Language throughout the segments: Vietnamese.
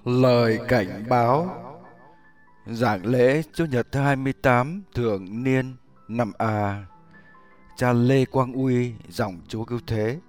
Lời cảnh báo. Giảng lễ Chủ nhật thứ 28 thường niên năm A. Cha Lê Quang Uy, dòng Chúa Cứu Thế.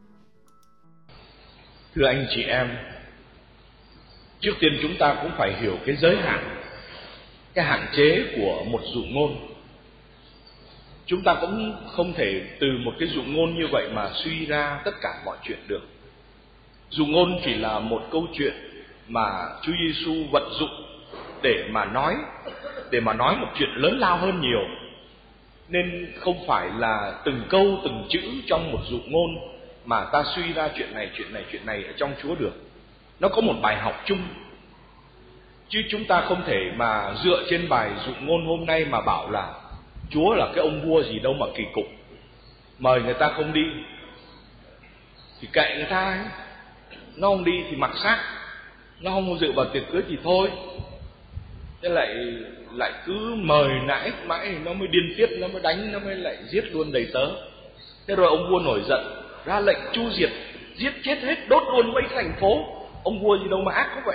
Thưa anh chị em, trước tiên chúng ta cũng phải hiểu cái giới hạn, cái hạn chế của một dụ ngôn. Chúng ta cũng không thể từ một cái dụ ngôn như vậy mà suy ra tất cả mọi chuyện được. Dụ ngôn chỉ là một câu chuyện mà Chúa Giêsu vận dụng để mà nói một chuyện lớn lao hơn nhiều. Nên không phải là từng câu từng chữ trong một dụ ngôn mà ta suy ra chuyện này ở trong Chúa được. Nó có một bài học chung. Chứ chúng ta không thể mà dựa trên bài dụ ngôn hôm nay mà bảo là Chúa là cái ông vua gì đâu mà kỳ cục, mời người ta không đi thì kệ người ta ấy. Nó không đi thì mặc xác, nó không dự vào tiệc cưới thì thôi. Thế lại cứ mời nãy mãi, nó mới điên tiết, nó mới đánh, nó mới lại giết luôn đầy tớ. Thế rồi ông vua nổi giận, ra lệnh tru diệt, giết chết hết, đốt luôn mấy thành phố. Ông vua gì đâu mà ác như vậy.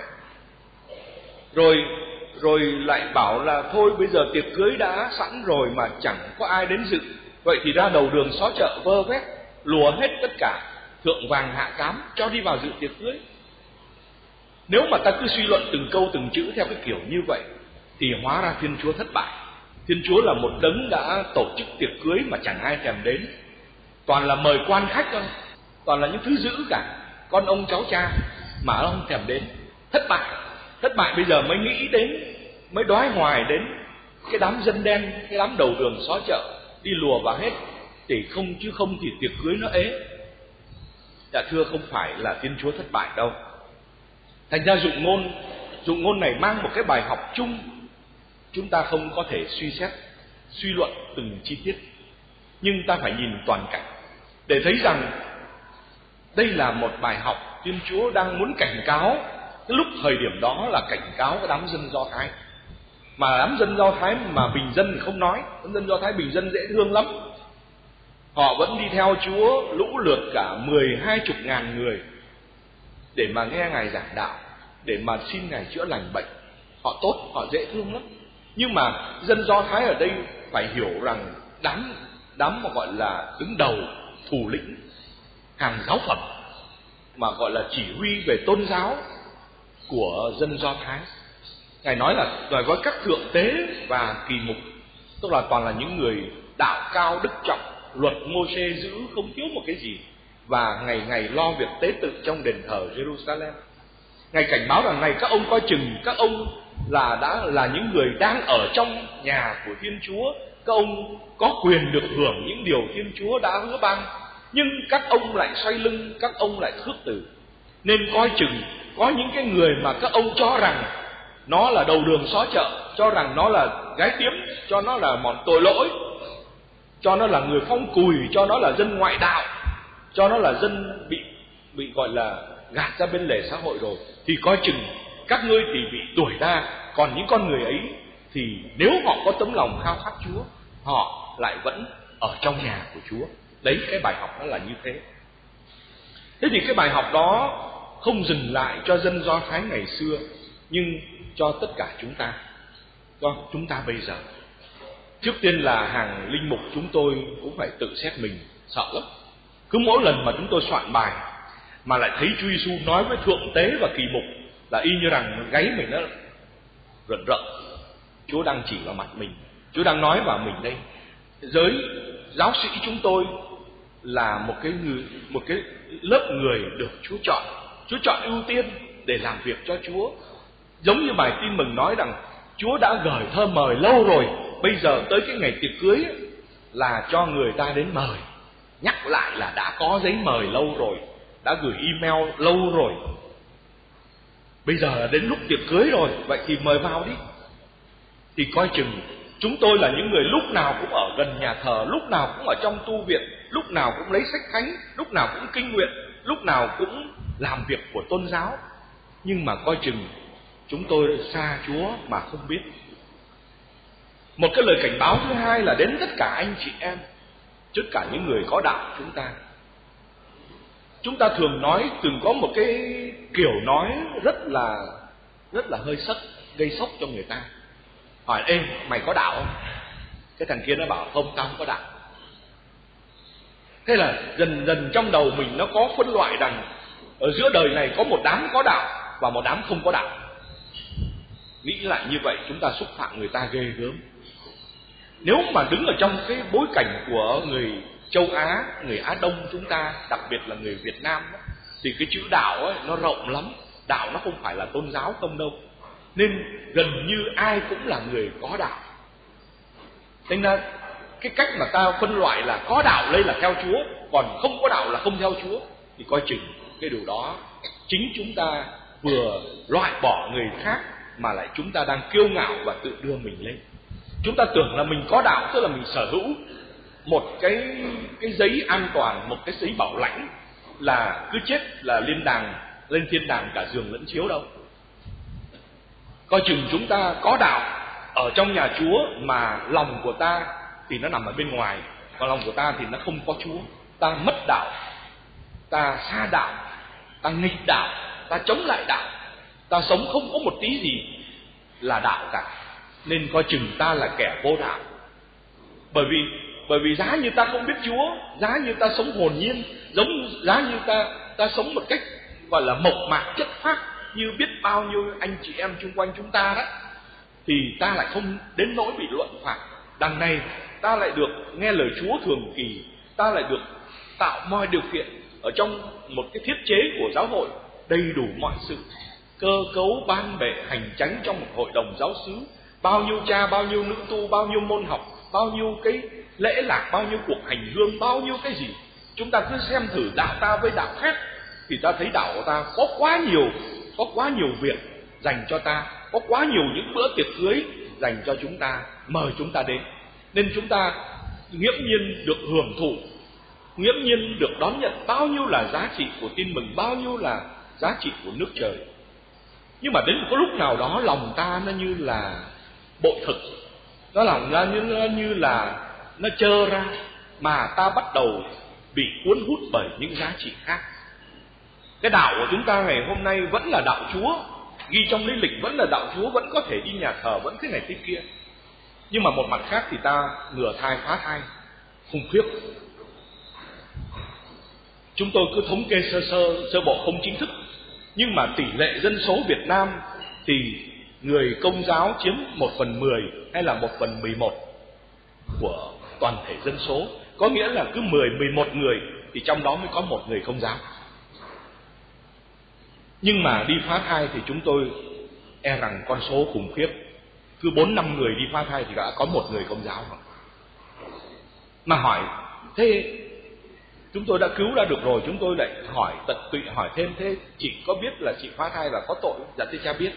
Rồi lại bảo là thôi bây giờ tiệc cưới đã sẵn rồi mà chẳng có ai đến dự, vậy thì ra đầu đường xó chợ vơ vét, lùa hết tất cả thượng vàng hạ cám cho đi vào dự tiệc cưới. Nếu mà ta cứ suy luận từng câu từng chữ theo cái kiểu như vậy thì hóa ra Thiên Chúa thất bại. Thiên Chúa là một đấng đã tổ chức tiệc cưới mà chẳng ai thèm đến, toàn là mời quan khách thôi, toàn là những thứ dữ cả, con ông cháu cha mà nó không thèm đến. Thất bại bây giờ mới nghĩ đến, mới đoái hoài đến cái đám dân đen, cái đám đầu đường xó chợ đi lùa vào hết, thì không thì tiệc cưới nó ế. Dạ thưa, không phải là Thiên Chúa thất bại đâu. Thành ra dụ ngôn này mang một cái bài học chung. Chúng ta không có thể suy luận từng chi tiết, nhưng ta phải nhìn toàn cảnh để thấy rằng đây là một bài học Thiên Chúa đang muốn cảnh cáo. Cái lúc thời điểm đó là cảnh cáo cái đám dân Do Thái. Mà đám dân Do Thái mà bình dân thì không nói, đám dân Do Thái bình dân dễ thương lắm. Họ vẫn đi theo Chúa lũ lượt cả 12-20 người để mà nghe Ngài giảng đạo, để mà xin Ngài chữa lành bệnh. Họ tốt, họ dễ thương lắm. Nhưng mà dân Do Thái ở đây phải hiểu rằng đám mà gọi là đứng đầu, thủ lĩnh, hàng giáo phẩm, mà gọi là chỉ huy về tôn giáo của dân Do Thái, Ngài nói là đòi với các thượng tế và kỳ mục, tức là toàn là những người đạo cao đức trọng, luật Mô-sê giữ không thiếu một cái gì, và ngày ngày lo việc tế tự trong đền thờ Jerusalem. Ngài cảnh báo rằng này, các ông coi chừng, các ông đã là những người đang ở trong nhà của Thiên Chúa, các ông có quyền được hưởng những điều Thiên Chúa đã hứa ban, nhưng các ông lại xoay lưng, các ông lại khước từ. Nên coi chừng có những cái người mà các ông cho rằng nó là đầu đường xó chợ, cho rằng nó là gái tiếm, cho nó là món tội lỗi, cho nó là người phong cùi, cho nó là dân ngoại đạo, cho nó là dân bị gọi là gạt ra bên lề xã hội rồi, thì coi chừng các ngươi thì bị đuổi ra. Còn những con người ấy thì nếu họ có tấm lòng khao khát Chúa, họ lại vẫn ở trong nhà của Chúa. Đấy, cái bài học nó là như thế. Thế thì cái bài học đó không dừng lại cho dân Do Thái ngày xưa, nhưng cho tất cả chúng ta, cho chúng ta bây giờ. Trước tiên là hàng linh mục chúng tôi cũng phải tự xét mình, sợ lắm. Cứ mỗi lần mà chúng tôi soạn bài mà lại thấy Chúa Giêsu nói với thượng tế và kỳ mục là y như rằng gáy mình nó rợn rợn. Chúa đang chỉ vào mặt mình, Chúa đang nói vào mình đây. Giới giáo sĩ chúng tôi là một cái lớp người được Chúa chọn ưu tiên để làm việc cho Chúa. Giống như bài tin mừng nói rằng Chúa đã gửi thơ mời lâu rồi, bây giờ tới cái ngày tiệc cưới là cho người ta đến mời. Nhắc lại là đã có giấy mời lâu rồi, đã gửi email lâu rồi, bây giờ là đến lúc tiệc cưới rồi, vậy thì mời vào đi. Thì coi chừng chúng tôi là những người lúc nào cũng ở gần nhà thờ, lúc nào cũng ở trong tu viện, lúc nào cũng lấy sách thánh, lúc nào cũng kinh nguyện, lúc nào cũng làm việc của tôn giáo. Nhưng mà coi chừng chúng tôi xa Chúa mà không biết. Một cái lời cảnh báo thứ hai là đến tất cả anh chị em, tất cả những người có đạo chúng ta. Chúng ta thường có một cái kiểu nói rất là rất là hơi gây sốc cho người ta. Hỏi: ê, mày có đạo không? Cái thằng kia nó bảo: không, tao không có đạo. Thế là dần dần trong đầu mình nó có phân loại rằng ở giữa đời này có một đám có đạo và một đám không có đạo. Nghĩ lại như vậy chúng ta xúc phạm người ta ghê gớm. Nếu mà đứng ở trong cái bối cảnh của người châu Á, người Á Đông chúng ta, đặc biệt là người Việt Nam đó, thì cái chữ đạo ấy nó rộng lắm. Đạo nó không phải là tôn giáo không đâu, nên gần như ai cũng là người có đạo. Thế nên cái cách mà ta phân loại là có đạo đây là theo Chúa, còn không có đạo là không theo Chúa, thì coi chừng cái điều đó chính chúng ta vừa loại bỏ người khác mà lại chúng ta đang kiêu ngạo và tự đưa mình lên. Chúng ta tưởng là mình có đạo, tức là mình sở hữu một cái giấy an toàn, một cái giấy bảo lãnh là cứ chết là lên thiên đàng cả giường lẫn chiếu đâu. Coi chừng chúng ta có đạo ở trong nhà Chúa mà lòng của ta thì nó nằm ở bên ngoài, còn lòng của ta thì nó không có Chúa. Ta mất đạo, ta xa đạo, ta nghịch đạo, ta chống lại đạo, ta sống không có một tí gì là đạo cả. Nên coi chừng ta là kẻ vô đạo. Bởi vì giá như ta không biết Chúa, giá như ta sống hồn nhiên, giá như ta sống một cách gọi là mộc mạc chất phác như biết bao nhiêu anh chị em chung quanh chúng ta đó, thì ta lại không đến nỗi bị luận phạt. Đằng này ta lại được nghe lời Chúa thường kỳ, ta lại được tạo mọi điều kiện ở trong một cái thiết chế của giáo hội đầy đủ mọi sự, cơ cấu ban bệ hành chánh trong một hội đồng giáo xứ, bao nhiêu cha, bao nhiêu nữ tu, bao nhiêu môn học, bao nhiêu cái lễ lạc, bao nhiêu cuộc hành hương, bao nhiêu cái gì. Chúng ta cứ xem thử đạo ta với đạo khác thì ta thấy đạo của ta có quá nhiều việc dành cho ta, có quá nhiều những bữa tiệc cưới dành cho chúng ta, mời chúng ta đến. Nên chúng ta nghiễm nhiên được hưởng thụ, nghiễm nhiên được đón nhận bao nhiêu là giá trị của tin mừng, bao nhiêu là giá trị của nước trời. Nhưng mà đến một cái lúc nào đó lòng ta nó như là bội thực, nó lòng ra như là nó trơ ra, mà ta bắt đầu bị cuốn hút bởi những giá trị khác. Cái đạo của chúng ta ngày hôm nay vẫn là đạo Chúa, ghi trong lý lịch vẫn là đạo Chúa, vẫn có thể đi nhà thờ, vẫn thế này thế kia. Nhưng mà một mặt khác thì ta ngừa thai phá thai khủng khiếp. Chúng tôi cứ thống kê sơ bộ không chính thức, nhưng mà tỷ lệ dân số Việt Nam thì người Công giáo chiếm 1/10 hay là 1/11 của toàn thể dân số. Có nghĩa là cứ 11 người thì trong đó mới có một người Công giáo. Nhưng mà đi phá thai thì chúng tôi e rằng con số khủng khiếp. Cứ 4-5 người đi phá thai thì đã có một người Công giáo rồi. Mà hỏi, thế chúng tôi đã cứu ra được rồi, chúng tôi lại hỏi tận tụy hỏi thêm, thế chị có biết là chị phá thai và có tội không? Dạ thưa cha biết.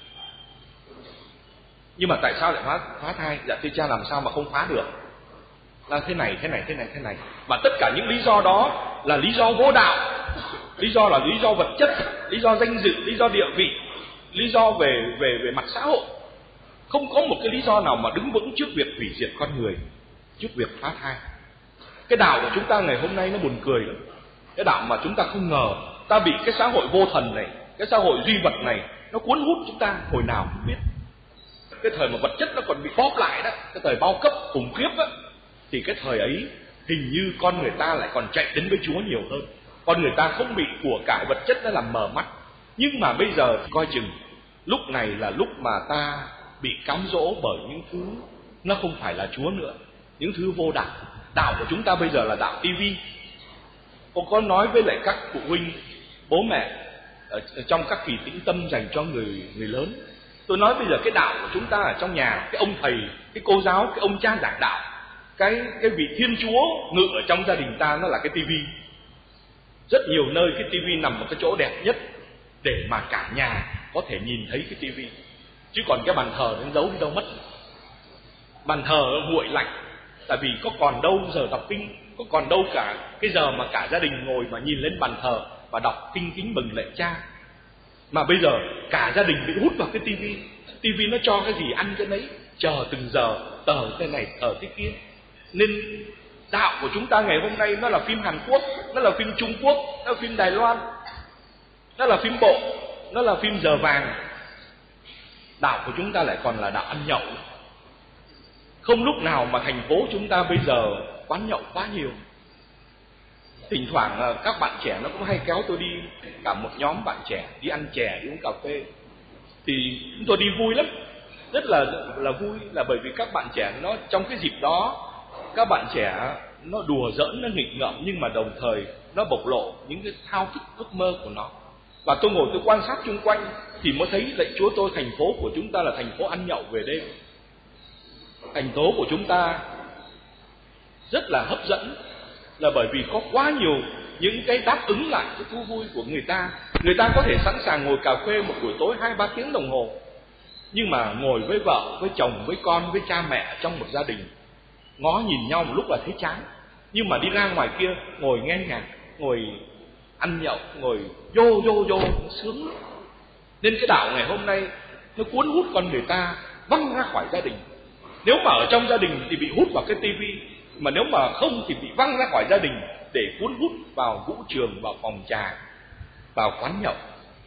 Nhưng mà tại sao lại phá thai? Dạ thưa cha làm sao mà không phá được? Là thế này. Và tất cả những lý do đó là lý do vô đạo. Lý do là lý do vật chất, lý do danh dự, lý do địa vị, lý do về mặt xã hội. Không có một cái lý do nào mà đứng vững trước việc hủy diệt con người, trước việc phá thai. Cái đạo của chúng ta ngày hôm nay nó buồn cười lắm. Cái đạo mà chúng ta không ngờ, ta bị cái xã hội vô thần này, cái xã hội duy vật này nó cuốn hút chúng ta hồi nào không biết. Cái thời mà vật chất nó còn bị bóp lại đó, cái thời bao cấp khủng khiếp đó, thì cái thời ấy hình như con người ta lại còn chạy đến với Chúa nhiều hơn. Con người ta không bị của cải vật chất nó làm mờ mắt. Nhưng mà bây giờ coi chừng lúc này là lúc mà ta bị cám dỗ bởi những thứ nó không phải là Chúa nữa, những thứ vô đạo. Đạo của chúng ta bây giờ là đạo tivi. Cô có nói với lại các phụ huynh, bố mẹ ở trong các kỳ tĩnh tâm dành cho người lớn. Tôi nói bây giờ cái đạo của chúng ta ở trong nhà, cái ông thầy, cái cô giáo, cái ông cha giảng đạo, cái vị Thiên Chúa ngự ở trong gia đình ta nó là cái tivi. Rất nhiều nơi cái tivi nằm ở cái chỗ đẹp nhất để mà cả nhà có thể nhìn thấy cái tivi. Chứ còn cái bàn thờ nó giấu đi đâu mất. Bàn thờ nguội lạnh, tại vì có còn đâu giờ đọc kinh, có còn đâu cả cái giờ mà cả gia đình ngồi mà nhìn lên bàn thờ và đọc kinh kính mừng lạy Cha. Mà bây giờ cả gia đình bị hút vào cái tivi. Tivi nó cho cái gì ăn cái nấy, chờ từng giờ tờ cái này tờ cái kia. Nên đạo của chúng ta ngày hôm nay nó là phim Hàn Quốc, nó là phim Trung Quốc, nó là phim Đài Loan, nó là phim bộ, nó là phim giờ vàng. đạo của chúng ta lại còn là đạo ăn nhậu. Không lúc nào mà thành phố chúng ta bây giờ quán nhậu quá nhiều. Thỉnh thoảng các bạn trẻ nó cũng hay kéo tôi đi, cả một nhóm bạn trẻ đi ăn chè, đi uống cà phê. Thì chúng tôi đi vui lắm, rất là vui, là bởi vì các bạn trẻ nó trong cái dịp đó, các bạn trẻ nó đùa giỡn, nó nghịch ngợm, nhưng mà đồng thời nó bộc lộ những cái thao thức ước mơ của nó. Và tôi ngồi tôi quan sát chung quanh thì mới thấy lạy Chúa tôi, thành phố của chúng ta là thành phố ăn nhậu về đêm. Thành phố của chúng ta rất là hấp dẫn, là bởi vì có quá nhiều những cái đáp ứng lại cái thú vui của người ta. Người ta có thể sẵn sàng ngồi cà phê một buổi tối 2-3 tiếng đồng hồ, nhưng mà ngồi với vợ, với chồng, với con, với cha mẹ trong một gia đình, ngó nhìn nhau một lúc là thấy chán. Nhưng mà đi ra ngoài kia ngồi nghe nhạc, ngồi ăn nhậu, ngồi vô sướng lắm. Nên cái đạo ngày hôm nay nó cuốn hút con người ta văng ra khỏi gia đình. Nếu mà ở trong gia đình thì bị hút vào cái tivi, mà nếu mà không thì bị văng ra khỏi gia đình để cuốn hút vào vũ trường, vào phòng trà, vào quán nhậu.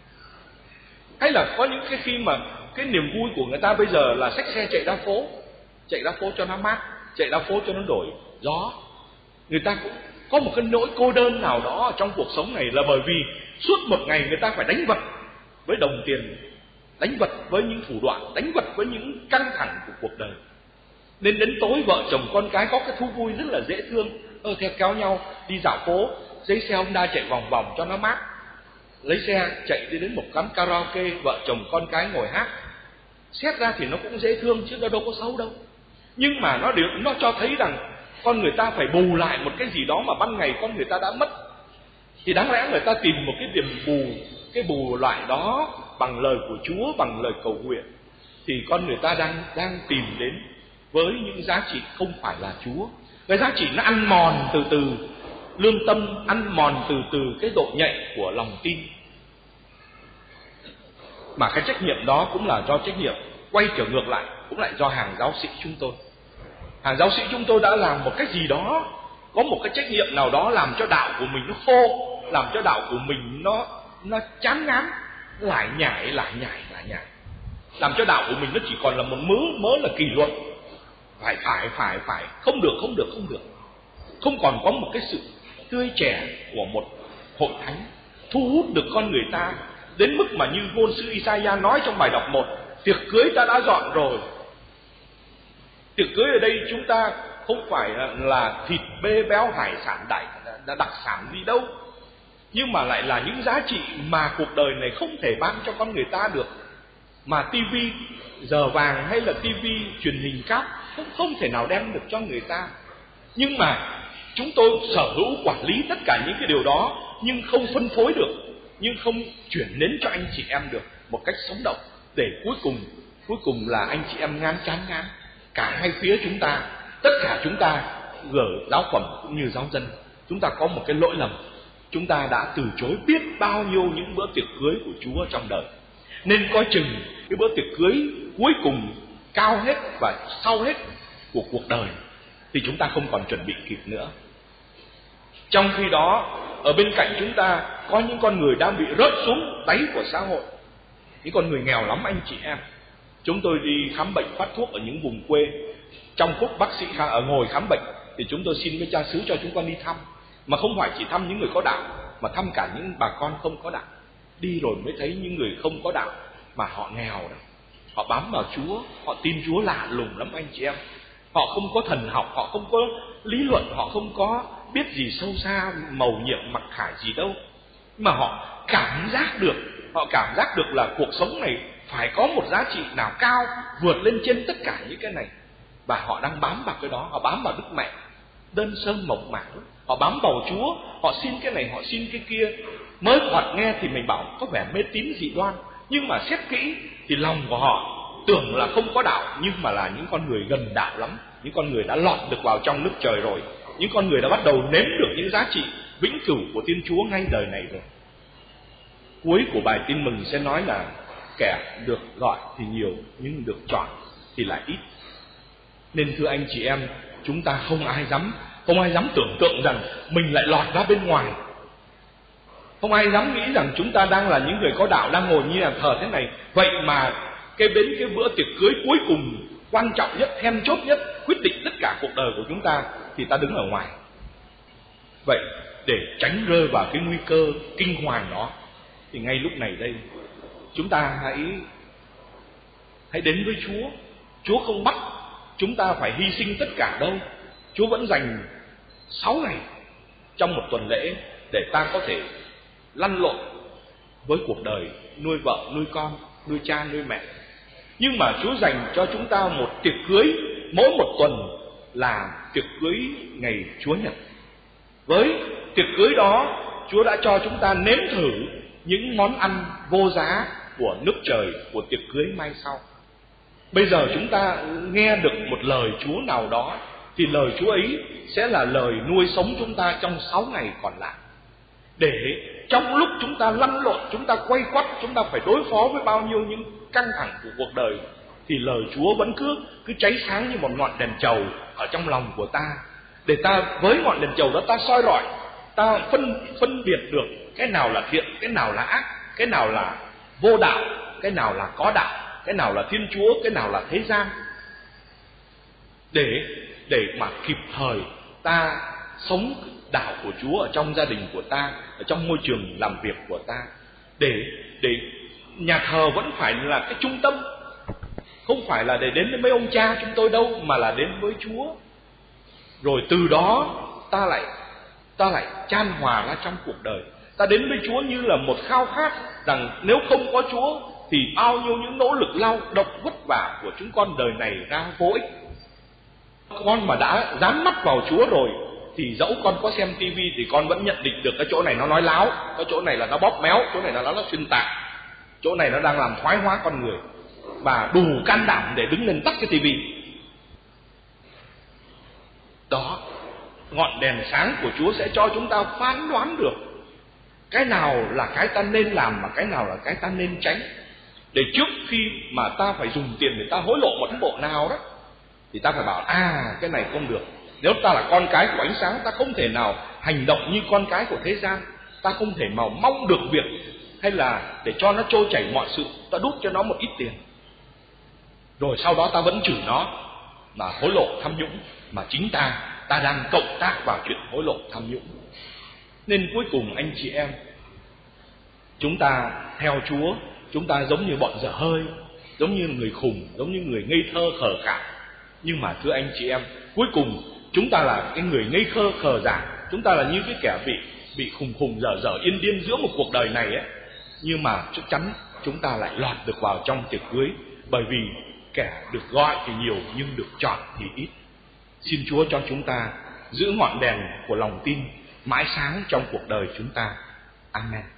Hay là có những cái khi mà cái niềm vui của người ta bây giờ là xách xe chạy ra phố cho nó mát, chạy ra phố cho nó đổi gió. Người ta cũng có một cái nỗi cô đơn nào đó trong cuộc sống này, là bởi vì suốt một ngày người ta phải đánh vật với đồng tiền, đánh vật với những thủ đoạn, đánh vật với những căng thẳng của cuộc đời. Nên đến tối vợ chồng con cái có cái thú vui rất là dễ thương, theo kéo nhau đi dạo phố, lấy xe Honda chạy vòng vòng cho nó mát, lấy xe chạy đi đến một quán karaoke, vợ chồng con cái ngồi hát. Xét ra thì nó cũng dễ thương chứ nó đâu có xấu đâu. Nhưng mà nó cho thấy rằng con người ta phải bù lại một cái gì đó mà ban ngày con người ta đã mất. Thì đáng lẽ người ta tìm một cái điểm bù loại đó bằng lời của Chúa, bằng lời cầu nguyện. Thì con người ta đang tìm đến với những giá trị không phải là Chúa. Cái giá trị nó ăn mòn từ từ lương tâm, ăn mòn từ từ cái độ nhạy của lòng tin. Mà cái trách nhiệm đó cũng là do trách nhiệm quay trở ngược lại, cũng lại do hàng giáo sĩ chúng tôi. Hàng giáo sĩ chúng tôi đã làm một cái gì đó, có một cái trách nhiệm nào đó làm cho đạo của mình nó khô, làm cho đạo của mình nó chán ngán, lại nhải, làm cho đạo của mình nó chỉ còn là một mớ là kỷ luật, phải, không được, không còn có một cái sự tươi trẻ của một hội thánh thu hút được con người ta đến mức mà như ngôn sứ Isaiah nói trong bài đọc 1, tiệc cưới ta đã dọn rồi. Tiệc cưới ở đây chúng ta không phải là thịt bê béo hải sản đặc sản gì đâu, nhưng mà lại là những giá trị mà cuộc đời này không thể ban cho con người ta được, mà tivi giờ vàng hay là tivi truyền hình cáp cũng không thể nào đem được cho người ta. Nhưng mà chúng tôi sở hữu quản lý tất cả những cái điều đó, nhưng không phân phối được, nhưng không chuyển đến cho anh chị em được một cách sống động, để cuối cùng là anh chị em chán ngán. Cả hai phía chúng ta, tất cả chúng ta, giáo phẩm cũng như giáo dân, chúng ta có một cái lỗi lầm. Chúng ta đã từ chối biết bao nhiêu những bữa tiệc cưới của Chúa trong đời. Nên coi chừng cái bữa tiệc cưới cuối cùng cao hết và sau hết của cuộc đời thì chúng ta không còn chuẩn bị kịp nữa. Trong khi đó, ở bên cạnh chúng ta có những con người đang bị rớt xuống đáy của xã hội, những con người nghèo lắm anh chị em. Chúng tôi đi khám bệnh phát thuốc ở những vùng quê, trong lúc bác sĩ ngồi khám bệnh thì chúng tôi xin với cha xứ cho chúng con đi thăm, mà không phải chỉ thăm những người có đạo, mà thăm cả những bà con không có đạo. Đi rồi mới thấy những người không có đạo mà họ nghèo đó, họ bám vào Chúa, họ tin Chúa lạ lùng lắm anh chị em. Họ không có thần học, họ không có lý luận, họ không có biết gì sâu xa mầu nhiệm mặc khải gì đâu, mà họ cảm giác được là cuộc sống này phải có một giá trị nào cao vượt lên trên tất cả những cái này, và họ đang bám vào cái đó. Họ bám vào Đức Mẹ đơn sơ mộc mạc, họ bám vào Chúa, họ xin cái này, họ xin cái kia. Mới thoạt nghe thì mình bảo có vẻ mê tín dị đoan, nhưng mà xét kỹ thì lòng của họ tưởng là không có đạo, nhưng mà là những con người gần đạo lắm, những con người đã lọt được vào trong nước trời rồi, những con người đã bắt đầu nếm được những giá trị vĩnh cửu của Thiên Chúa ngay đời này rồi. Cuối của bài tin mừng sẽ nói là kẻ được gọi thì nhiều, nhưng được chọn thì lại ít. Nên thưa anh chị em, chúng ta không ai dám tưởng tượng rằng mình lại lọt ra bên ngoài. Không ai dám nghĩ rằng chúng ta đang là những người có đạo, đang ngồi như là thờ thế này, vậy mà cái đến cái bữa tiệc cưới cuối cùng quan trọng nhất, then chốt nhất, quyết định tất cả cuộc đời của chúng ta, thì ta đứng ở ngoài. Vậy để tránh rơi vào cái nguy cơ kinh hoàng đó, thì ngay lúc này đây chúng ta hãy đến với Chúa. Chúa không bắt chúng ta phải hy sinh tất cả đâu. Chúa vẫn dành 6 ngày trong một tuần lễ để ta có thể lăn lộn với cuộc đời, nuôi vợ, nuôi con, nuôi cha, nuôi mẹ. Nhưng mà Chúa dành cho chúng ta một tiệc cưới mỗi một tuần, là tiệc cưới ngày Chúa Nhật. Với tiệc cưới đó, Chúa đã cho chúng ta nếm thử những món ăn vô giá của nước trời, của tiệc cưới mai sau. Bây giờ chúng ta nghe được một lời Chúa nào đó, thì lời Chúa ấy sẽ là lời nuôi sống chúng ta trong 6 ngày còn lại. Để trong lúc chúng ta lăn lộn, chúng ta quay quắt, chúng ta phải đối phó với bao nhiêu những căng thẳng của cuộc đời, thì lời Chúa vẫn cứ cháy sáng như một ngọn đèn trầu ở trong lòng của ta. Để ta với ngọn đèn trầu đó ta soi rọi, ta phân biệt được cái nào là thiện, cái nào là ác, cái nào là vô đạo, cái nào là có đạo, cái nào là Thiên Chúa, cái nào là thế gian. Để mà kịp thời ta sống đạo của Chúa ở trong gia đình của ta, ở trong môi trường làm việc của ta. Để nhà thờ vẫn phải là cái trung tâm, không phải là để đến với mấy ông cha chúng tôi đâu, mà là đến với Chúa. Rồi từ đó ta lại chan hòa ra trong cuộc đời. Ta đến với Chúa như là một khao khát rằng nếu không có Chúa thì bao nhiêu những nỗ lực lao động vất vả của chúng con đời này ra vô ích. Con mà đã dán mắt vào Chúa rồi thì dẫu con có xem tivi thì con vẫn nhận định được cái chỗ này nó nói láo, cái chỗ này là nó bóp méo, chỗ này là nó xuyên tạc, chỗ này nó đang làm thoái hóa con người, và đủ can đảm để đứng lên tắt cái tivi. Đó, ngọn đèn sáng của Chúa sẽ cho chúng ta phán đoán được cái nào là cái ta nên làm và cái nào là cái ta nên tránh. Để trước khi mà ta phải dùng tiền để ta hối lộ một bộ nào đó, thì ta phải bảo cái này không được. Nếu ta là con cái của ánh sáng, ta không thể nào hành động như con cái của thế gian. Ta không thể nào mong được việc, hay là để cho nó trôi chảy mọi sự, ta đút cho nó một ít tiền, rồi sau đó ta vẫn chửi nó mà hối lộ tham nhũng, mà chính ta đang cộng tác vào chuyện hối lộ tham nhũng. Nên cuối cùng anh chị em, chúng ta theo Chúa, chúng ta giống như bọn dở hơi, giống như người khùng, giống như người ngây thơ khờ khạo. Nhưng mà thưa anh chị em, cuối cùng chúng ta là cái người ngây thơ khờ dại, chúng ta là như cái kẻ bị khùng dở dở yên điên giữa một cuộc đời này ấy. Nhưng mà chắc chắn chúng ta lại lọt được vào trong tiệc cưới, bởi vì kẻ được gọi thì nhiều nhưng được chọn thì ít. Xin Chúa cho chúng ta giữ ngọn đèn của lòng tin mãi sáng trong cuộc đời chúng ta. Amen.